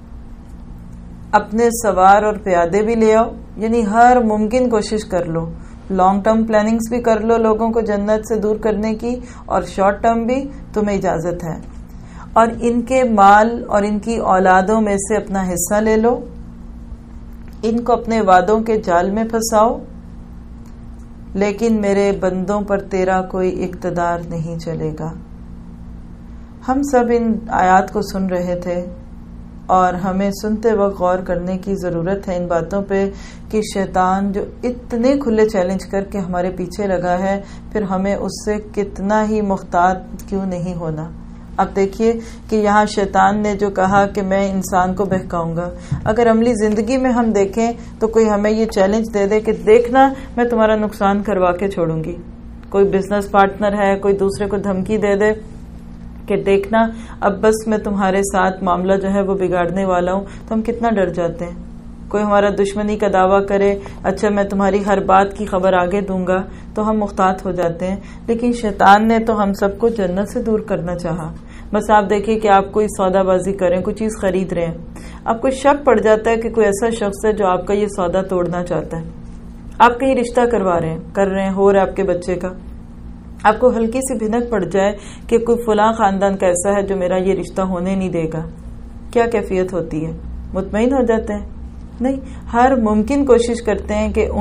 اپنے سوار اور پیادے بھی لے آؤ، یعنی ہر ممکن کوشش کر لو، لانگ ٹرم پلاننگز بھی کر لو لوگوں کو جنت سے دور کرنے کی، اور شارٹ ٹرم بھی تمہیں اجازت ہے۔ اور ان کے مال اور ان کی اولادوں میں سے اپنا حصہ لے لو، ان کو اپنے وعدوں کے جال میں پھنساؤ، لیکن میرے بندوں پر تیرا کوئی اقتدار نہیں چلے گا۔ ہم سب ان آیات کو سن رہے تھے، اور ہمیں سنتے وقت غور کرنے کی ضرورت ہے ان باتوں پہ کہ شیطان جو اتنے کھلے چیلنج کر کے ہمارے پیچھے لگا ہے، پھر ہمیں اس سے کتنا ہی محتاط کیوں نہیں ہونا۔ اب دیکھیے کہ یہاں شیطان نے جو کہا کہ میں انسان کو بہکاؤں گا، اگر عملی زندگی میں ہم دیکھیں تو کوئی ہمیں یہ چیلنج دے دے کہ دیکھنا میں تمہارا نقصان کروا کے چھوڑوں گی، کوئی بزنس پارٹنر ہے کوئی دوسرے کو دھمکی دے دے کہ دیکھنا اب بس میں تمہارے ساتھ معاملہ جو ہے وہ بگاڑنے والا ہوں، تو ہم کتنا ڈر جاتے ہیں. کوئی ہمارا دشمنی کا دعویٰ کرے، اچھا میں تمہاری ہر بات کی خبر آگے دوں گا، تو ہم محتاط ہو جاتے ہیں. لیکن شیطان نے تو ہم سب کو جنت سے دور کرنا چاہا. بس آپ دیکھیں کہ آپ کوئی سودا بازی کریں، کوئی چیز خرید رہے ہیں، آپ کو شک پڑ جاتا ہے کہ کوئی ایسا شخص ہے جو آپ کا یہ سودا توڑنا چاہتا ہے. آپ کہیں رشتہ کر رہے ہیں ہو رہا ہے آپ کے بچے کا، آپ کو ہلکی سی بھنک پڑ جائے کہ کوئی فلاں خاندان کا ایسا ہے جو میرا یہ رشتہ ہونے نہیں دے گا. کیا کیفیت ہوتی ہے؟ مطمئن ہو جاتے ہیں؟ نہیں، ہر ممکن کوشش کرتے ہیں کہ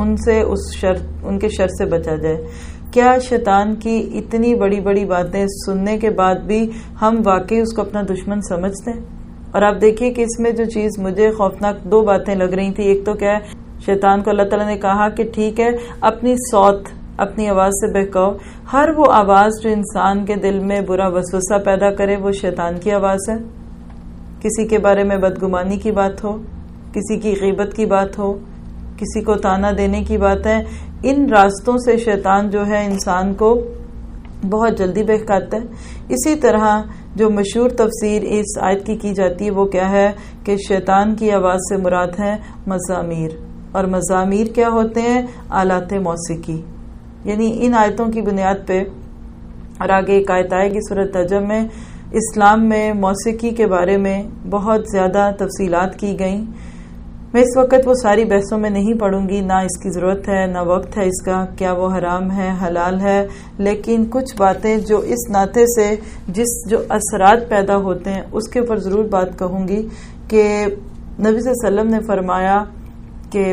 ان کے شر سے بچا جائے. کیا شیطان کی اتنی بڑی بڑی باتیں سننے کے بعد بھی ہم واقعی اس کو اپنا دشمن سمجھتے ہیں؟ اور آپ دیکھیے کہ اس میں جو چیز مجھے خوفناک 2 باتیں لگ رہی تھی. ایک تو کیا ہے، شیطان کو اللہ تعالیٰ نے کہا کہ ٹھیک ہے اپنی صوت، اپنی آواز سے بہکاؤ. ہر وہ آواز جو انسان کے دل میں برا وسوسہ پیدا کرے وہ شیطان کی آواز ہے. کسی کے بارے میں بدگمانی کی بات ہو، کسی کی غیبت کی بات ہو، کسی کو تانا دینے کی بات ہے، ان راستوں سے شیطان جو ہے انسان کو بہت جلدی بہکاتا ہے. اسی طرح جو مشہور تفسیر اس آیت کی جاتی ہے وہ کیا ہے کہ شیطان کی آواز سے مراد ہے مزامیر. اور مزامیر کیا ہوتے ہیں؟ آلات موسیقی. یعنی ان آیتوں کی بنیاد پہ، اور آگے ایک آیت آئے گی سورۃ نجم میں، اسلام میں موسیقی کے بارے میں بہت زیادہ تفصیلات کی گئیں. میں اس وقت وہ ساری بحثوں میں نہیں پڑھوں گی، نہ اس کی ضرورت ہے نہ وقت ہے اس کا، کیا وہ حرام ہے حلال ہے. لیکن کچھ باتیں جو اس ناطے سے جو اثرات پیدا ہوتے ہیں اس کے اوپر ضرور بات کہوں گی کہ نبی صلی اللہ علیہ وسلم نے فرمایا کہ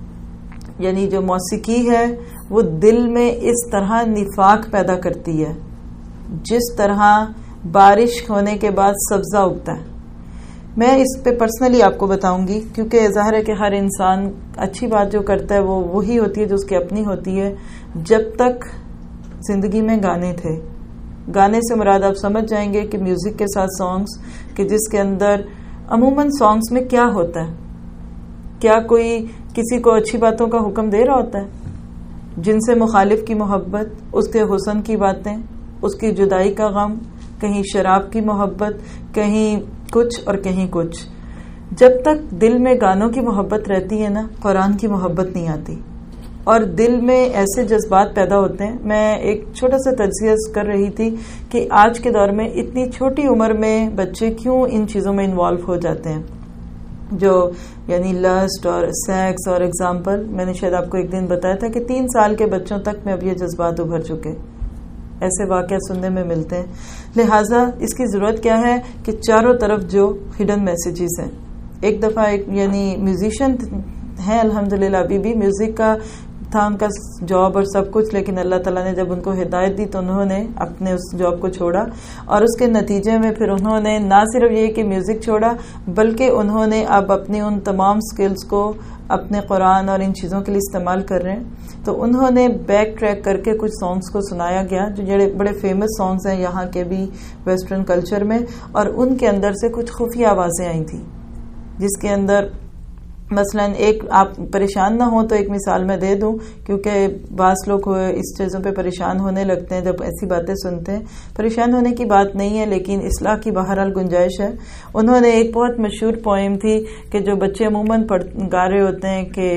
یعنی جو موسیقی ہے وہ دل میں اس طرح نفاق پیدا کرتی ہے جس طرح بارش ہونے کے بعد سبزہ اگتا ہے. میں اس پہ پرسنلی آپ کو بتاؤں گی کیونکہ ظاہر ہے کہ ہر انسان اچھی بات جو کرتا ہے وہ وہی ہوتی ہے جو اس کی اپنی ہوتی ہے. جب تک زندگی میں گانے تھے، گانے سے مراد آپ سمجھ جائیں گے کہ میوزک کے ساتھ سانگز، کہ جس کے اندر عموماً سانگز میں کیا ہوتا ہے، کیا کوئی کسی کو اچھی باتوں کا حکم دے رہا ہوتا ہے؟ جن سے مخالف کی محبت، اس کے حسن کی باتیں، اس کی جدائی کا غم، کہیں شراب کی محبت، کہیں کچھ اور کہیں کچھ. جب تک دل میں گانوں کی محبت رہتی ہے نا، قرآن کی محبت نہیں آتی اور دل میں ایسے جذبات پیدا ہوتے ہیں. میں ایک چھوٹا سا تجزیہ کر رہی تھی کہ آج کے دور میں اتنی چھوٹی عمر میں بچے کیوں ان چیزوں میں انوالو ہو جاتے ہیں، جو یعنی لسٹ اور سیکس. اور ایگزامپل میں نے شاید آپ کو ایک دن بتایا تھا کہ 3 سال کے بچوں تک میں اب یہ جذبات ابھر چکے، ایسے واقعہ سننے میں ملتے ہیں. لہٰذا اس کی ضرورت کیا ہے کہ چاروں طرف جو ہڈن میسیجز ہیں. ایک دفعہ یعنی میوزیشین ہیں الحمدللہ، ابھی بھی میوزک کا تھا ان کا جاب اور سب کچھ، لیکن اللہ تعالیٰ نے جب ان کو ہدایت دی تو انہوں نے اپنے اس جاب کو چھوڑا، اور اس کے نتیجے میں پھر انہوں نے نہ صرف یہ کہ میوزک چھوڑا بلکہ انہوں نے اب اپنی ان تمام سکلز کو اپنے قرآن اور ان چیزوں کے لیے استعمال کر رہے ہیں. تو انہوں نے بیک ٹریک کر کے کچھ سانگز کو سنایا گیا جو بڑے فیمس سانگز ہیں یہاں کے بھی ویسٹرن کلچر میں، اور ان کے اندر سے کچھ خفیہ آوازیں آئی تھیں جس کے اندر مثلا ایک، آپ پریشان نہ ہوں تو ایک مثال میں دے دوں کیونکہ بعض لوگ اس چیزوں پہ پریشان ہونے لگتے ہیں جب ایسی باتیں سنتے ہیں. پریشان ہونے کی بات نہیں ہے لیکن اصلاح کی بہرحال گنجائش ہے. انہوں نے ایک بہت مشہور پوئم تھی کہ جو بچے عموماً گا رہے ہوتے ہیں کہ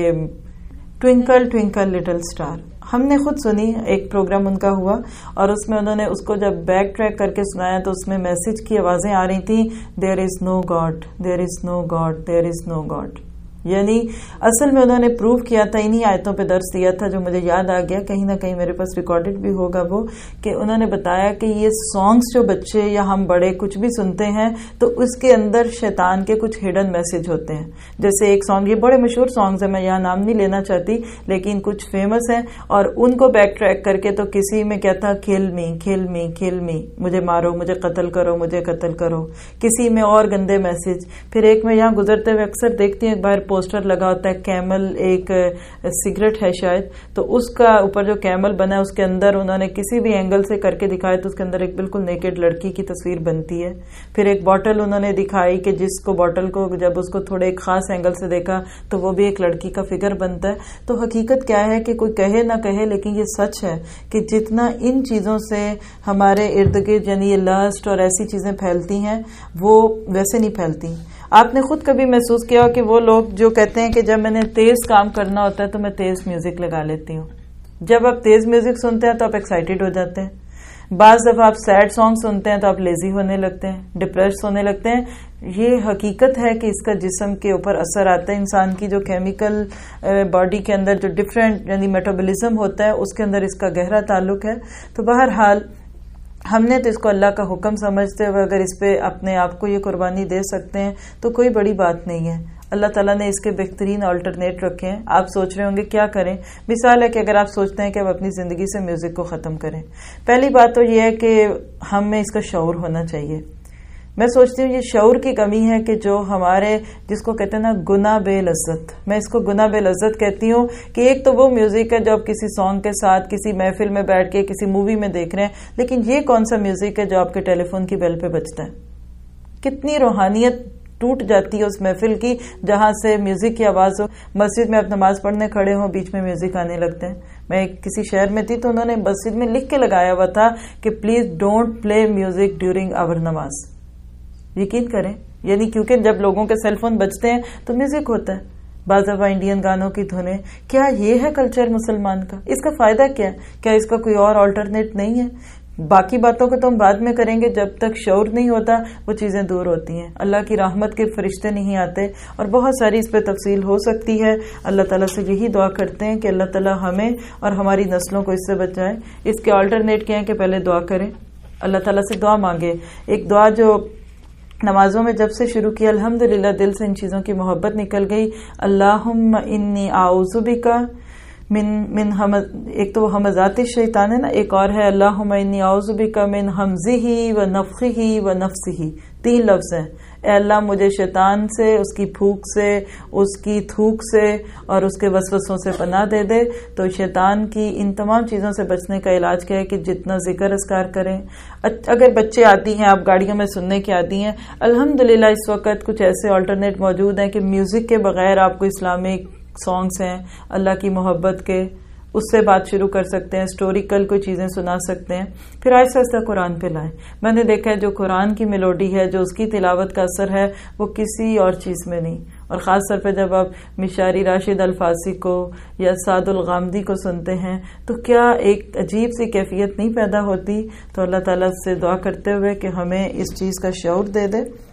ٹوئنکل ٹوئنکل لٹل اسٹار. ہم نے خود سنی، ایک پروگرام ان کا ہوا اور اس میں انہوں نے اس کو جب بیک ٹریک کر کے سنایا تو اس میں میسج کی آوازیں آ رہی تھیں، there is no god, there is no god, there is no god. یعنی اصل میں انہوں نے پروو کیا تھا، انہی آیتوں پہ درس دیا تھا جو مجھے یاد آ گیا، کہیں نہ کہیں میرے پاس ریکارڈڈ بھی ہوگا وہ، کہ انہوں نے بتایا کہ یہ سانگز جو بچے یا ہم بڑے کچھ بھی سنتے ہیں تو اس کے اندر شیطان کے کچھ ہڈن میسج ہوتے ہیں. جیسے ایک سانگ، یہ بڑے مشہور سانگز ہیں، میں یہاں نام نہیں لینا چاہتی لیکن کچھ فیمس ہیں، اور ان کو بیک ٹریک کر کے تو کسی میں کیا تھا، کھیل می کھیل می کھیل می، مجھے مارو، مجھے قتل کرو، مجھے قتل کرو. کسی میں اور گندے میسج. پھر ایک میں یہاں گزرتے ہوئے اکثر دیکھتی ہوں ایک باہر پوسٹر لگا ہوتا ہے کیمل، ایک سگریٹ ہے شاید، تو اس کا اوپر جو کیمل بنا ہے اس کے اندر انہوں نے کسی بھی اینگل سے کر کے دکھایا تو اس کے اندر ایک بالکل نیکڈ لڑکی کی تصویر بنتی ہے. پھر ایک بوٹل انہوں نے دکھائی کہ جس کو بوٹل کو جب اس کو تھوڑے ایک خاص اینگل سے دیکھا تو وہ بھی ایک لڑکی کا فگر بنتا ہے. تو حقیقت کیا ہے کہ کوئی کہے نہ کہے لیکن یہ سچ ہے کہ جتنا ان چیزوں سے ہمارے ارد گرد یعنی یہ لسٹ اور ایسی چیزیں پھیلتی ہیں وہ ویسے نہیں پھیلتی. آپ نے خود کبھی محسوس کیا ہو کہ وہ لوگ جو کہتے ہیں کہ جب میں نے تیز کام کرنا ہوتا ہے تو میں تیز میوزک لگا لیتی ہوں. جب آپ تیز میوزک سنتے ہیں تو آپ ایکسائٹیڈ ہو جاتے ہیں. بعض دفعہ آپ سیڈ سانگ سنتے ہیں تو آپ لیزی ہونے لگتے ہیں، ڈپریس ہونے لگتے ہیں. یہ حقیقت ہے کہ اس کا جسم کے اوپر اثر آتا ہے. انسان کی جو کیمیکل باڈی کے اندر جو ڈفرینٹ یعنی میٹابولزم ہوتا ہے اس کے اندر اس کا گہرا تعلق ہے. تو بہرحال ہم نے تو اس کو اللہ کا حکم سمجھتے ہوئے اگر اس پہ اپنے آپ کو یہ قربانی دے سکتے ہیں تو کوئی بڑی بات نہیں ہے. اللہ تعالیٰ نے اس کے بہترین آلٹرنیٹ رکھے ہیں. آپ سوچ رہے ہوں گے کیا کریں. مثال ہے کہ اگر آپ سوچتے ہیں کہ آپ اپنی زندگی سے میوزک کو ختم کریں، پہلی بات تو یہ ہے کہ ہمیں اس کا شعور ہونا چاہیے. میں سوچتی ہوں یہ شعور کی کمی ہے کہ جو ہمارے جس کو کہتے ہیں نا گناہ بے لذت، میں اس کو گناہ بے لذت کہتی ہوں کہ ایک تو وہ میوزک ہے جو آپ کسی سانگ کے ساتھ کسی محفل میں بیٹھ کے کسی مووی میں دیکھ رہے ہیں، لیکن یہ کون سا میوزک ہے جو آپ کے ٹیلی فون کی بیل پہ بجتا ہے. کتنی روحانیت ٹوٹ جاتی ہے اس محفل کی جہاں سے میوزک کی آواز ہو. مسجد میں آپ نماز پڑھنے کھڑے ہوں، بیچ میں میوزک آنے لگتے ہیں. میں کسی شہر میں تھی تو انہوں نے مسجد میں لکھ کے لگایا ہوا تھا کہ please don't play music during our نماز. یقین کریں یعنی کیونکہ جب لوگوں کے سیل فون بجتے ہیں تو میوزک ہوتا ہے. بعض دفعہ انڈین گانوں کی دھنیں. کیا یہ ہے کلچر مسلمان کا؟ اس کا فائدہ کیا ہے؟ کیا اس کا کوئی اور آلٹرنیٹ نہیں ہے؟ باقی باتوں کو تو ہم بعد میں کریں گے. جب تک شعور نہیں ہوتا وہ چیزیں دور ہوتی ہیں. اللہ کی رحمت کے فرشتے نہیں آتے اور بہت ساری اس پہ تفصیل ہو سکتی ہے. اللہ تعالیٰ سے یہی دعا کرتے ہیں کہ اللہ تعالیٰ ہمیں اور ہماری نسلوں کو اس سے بچائے. اس کے آلٹرنیٹ کیا ہے کہ پہلے دعا کریں، اللہ تعالیٰ سے دعا مانگے. ایک دعا جو نمازوں میں جب سے شروع کی الحمدللہ دل سے ان چیزوں کی محبت نکل گئی. اللہم انی اعوذ بک من ایک تو وہ ہمزات الشیطان ہے نا، ایک اور ہے اللہم انی اعوذ بک من ہمزہ و نفخہ و نفثہ. 3 لفظ ہیں. اے اللہ مجھے شیطان سے، اس کی پھونک سے، اس کی تھوک سے اور اس کے وسوسوں سے پناہ دے دے. تو شیطان کی ان تمام چیزوں سے بچنے کا علاج کیا ہے کہ جتنا ذکر اذکار کریں. اگر بچے آتی ہیں، آپ گاڑیوں میں سننے کے عادی ہیں، الحمدللہ اس وقت کچھ ایسے آلٹرنیٹ موجود ہیں کہ میوزک کے بغیر آپ کو اسلامک سانگز ہیں اللہ کی محبت کے، اس سے بات شروع کر سکتے ہیں، اسٹوریکل کوئی چیزیں سنا سکتے ہیں. پھر آہستہ آہستہ قرآن پہ لائیں. میں نے دیکھا ہے جو قرآن کی میلوڈی ہے، جو اس کی تلاوت کا اثر ہے، وہ کسی اور چیز میں نہیں. اور خاص طور پہ جب آپ مشاری راشد الفاسی کو یا سعد الغامدی کو سنتے ہیں تو کیا ایک عجیب سی کیفیت نہیں پیدا ہوتی. تو اللہ تعالیٰ سے دعا کرتے ہوئے کہ ہمیں اس چیز کا شعور دے دے.